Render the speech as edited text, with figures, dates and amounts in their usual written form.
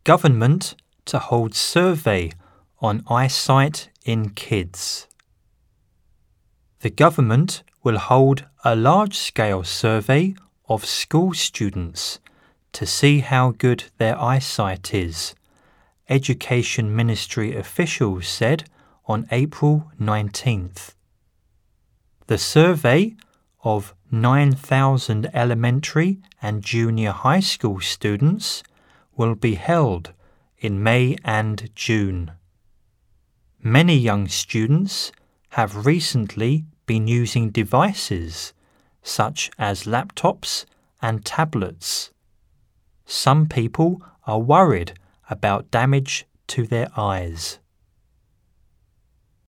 Government to hold survey on eyesight in kids. The government will hold a large-scale survey of school students to see how good their eyesight is, Education Ministry officials said on April 19th. The survey of 9,000 elementary and junior high school students will be held in May and June. Many young students have recently been using devices such as laptops and tablets. Some people are worried about damage to their eyes.